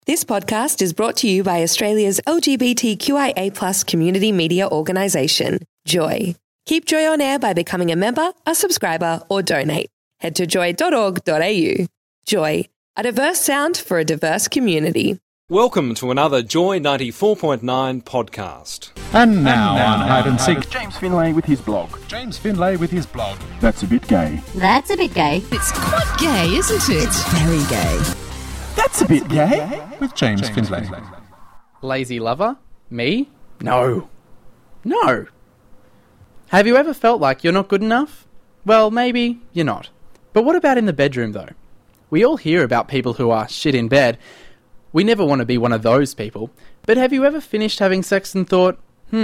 This podcast is brought to you by Australia's LGBTQIA+ community media organisation, Joy. Keep Joy on air by becoming a member, a subscriber, or donate. Head to joy.org.au. Joy, a diverse sound for a diverse community. Welcome to another Joy 94.9 podcast. And now on Hide and Seek, James Finlay with his blog. That's a bit gay. That's a bit gay. It's quite gay, isn't it? It's very gay. That's a bit gay. with James Finlay. Lazy lover? Me? No. No. Have you ever felt like you're not good enough? Well, maybe you're not. But what about in the bedroom, though? We all hear about people who are shit in bed. We never want to be one of those people. But have you ever finished having sex and thought,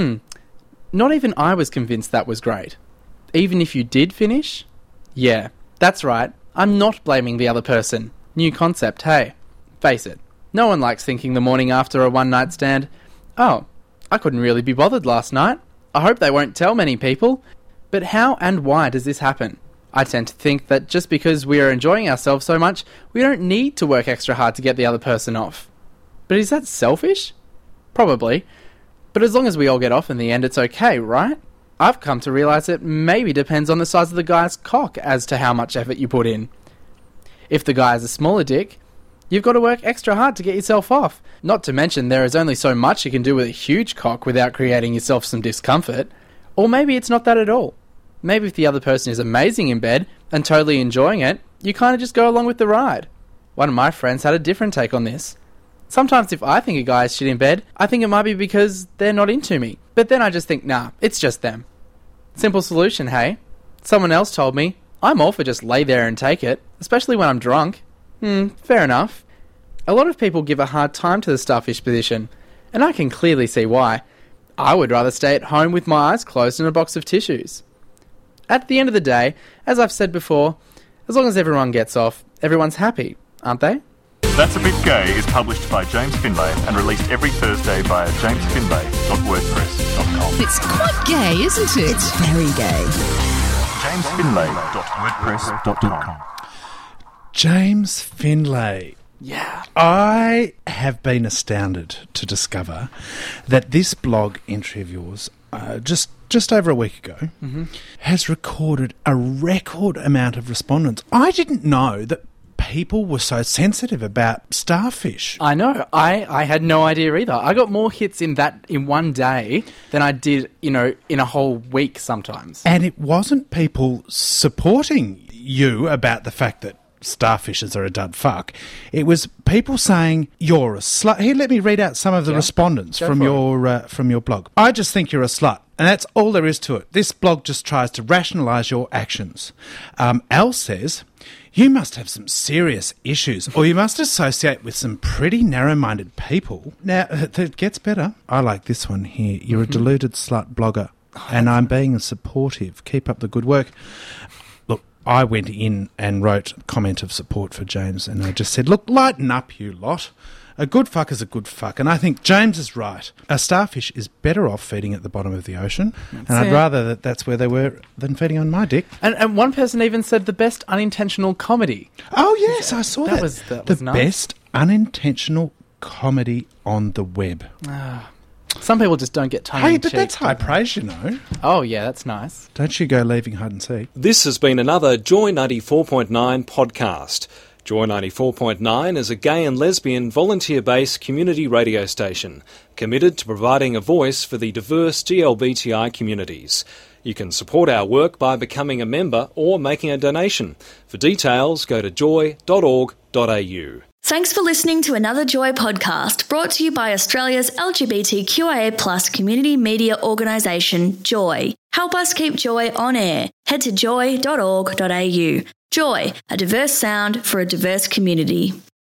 not even I was convinced that was great. Even if you did finish? Yeah, that's right. I'm not blaming the other person. New concept, hey. Face it, no one likes thinking the morning after a one-night stand, oh, I couldn't really be bothered last night. I hope they won't tell many people. But how and why does this happen? I tend to think that just because we are enjoying ourselves so much, we don't need to work extra hard to get the other person off. But is that selfish? Probably. But as long as we all get off in the end, it's okay, right? I've come to realise it maybe depends on the size of the guy's cock as to how much effort you put in. If the guy has a smaller dick, you've got to work extra hard to get yourself off. Not to mention there is only so much you can do with a huge cock without creating yourself some discomfort. Or maybe it's not that at all. Maybe if the other person is amazing in bed and totally enjoying it, you kind of just go along with the ride. One of my friends had a different take on this. Sometimes if I think a guy is shit in bed, I think it might be because they're not into me. But then I just think, nah, it's just them. Simple solution, hey? Someone else told me, I'm all for just lay there and take it, especially when I'm drunk. Fair enough. A lot of people give a hard time to the starfish position, and I can clearly see why. I would rather stay at home with my eyes closed and a box of tissues. At the end of the day, as I've said before, as long as everyone gets off, everyone's happy, aren't they? That's a bit gay is published by James Finlay and released every Thursday via jamesfinlay.wordpress.com. It's quite gay, isn't it? It's very gay. jamesfinlay.wordpress.com. James Finlay. Yeah. I have been astounded to discover that this blog entry of yours, just over a week ago, has recorded a record amount of respondents. I didn't know that people were so sensitive about starfish. I know. I had no idea either. I got more hits in one day than I did, in a whole week sometimes. And it wasn't people supporting you about the fact that starfishes are a dud fuck. It was people saying you're a slut. Here, let me read out some of the respondents from your blog. I just think you're a slut, and that's all there is to it. This blog just tries to rationalise your actions. Al says, you must have some serious issues, or you must associate with some pretty narrow-minded people. Now, it gets better. I like this one here. You're a deluded slut blogger, and I'm being supportive. Keep up the good work. I went in and wrote a comment of support for James, and I just said, look, lighten up, you lot. A good fuck is a good fuck. And I think James is right. A starfish is better off feeding at the bottom of the ocean, and I'd rather that's where they were than feeding on my dick. And one person even said the best unintentional comedy. Oh, yes, I saw that. That was the nice. Best unintentional comedy on the web. Some people just don't get tongue in Hey, cheek. but that's high praise, you know. Oh, yeah, that's nice. Don't you go leaving hide and seek. This has been another Joy 94.9 podcast. Joy 94.9 is a gay and lesbian volunteer-based community radio station committed to providing a voice for the diverse GLBTI communities. You can support our work by becoming a member or making a donation. For details, go to joy.org.au. Thanks for listening to another Joy podcast brought to you by Australia's LGBTQIA+ community media organisation, Joy. Help us keep Joy on air. Head to joy.org.au. Joy, a diverse sound for a diverse community.